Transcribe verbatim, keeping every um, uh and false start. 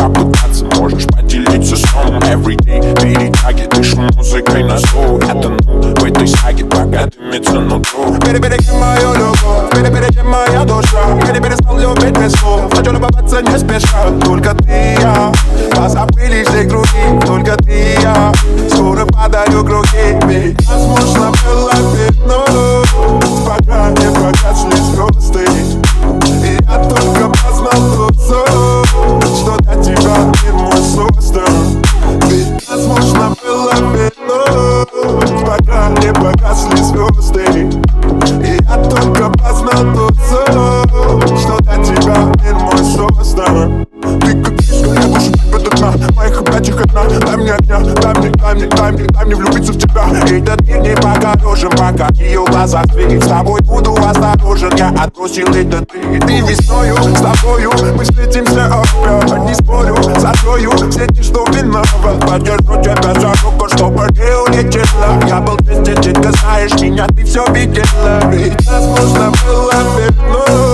попытаться, можешь поделиться сном. Everyday перетяги, дышу музыкой на зло. Это ну, в этой саге пока дымится нутро. Перебереги мою любовь, перебереги моя душа. Я не перестал любить без слов, хочу любоваться не спеша. Только ты и я, позабылись для груди. Только ты и я, скоро падаю круги. Ведь возможно было видно, пока не погасли звезды. И я только познал тот сон, что для тебя мир мой создан. Ведь возможно было видно, пока не погасли звезды. И я только познал тот сон, что для тебя мир мой создан. Ты как кишка, я душу тебе до дна. Моих объятиях одна, дай мне огня. Дай мне, дай мне, дай мне, дай мне влюбиться в тебя. Этот мир не покорежен, пока в ее глазах свет. С тобой буду осторожен, я отбросил этот ты. И ты весною, с тобою мы встретимся опять. Не спорю, закрою все дни, что виноват. Подержу тебя за руку, чтобы не улетела. Я был честен, ты знаешь меня, ты все видела. Ведь возможно было видно,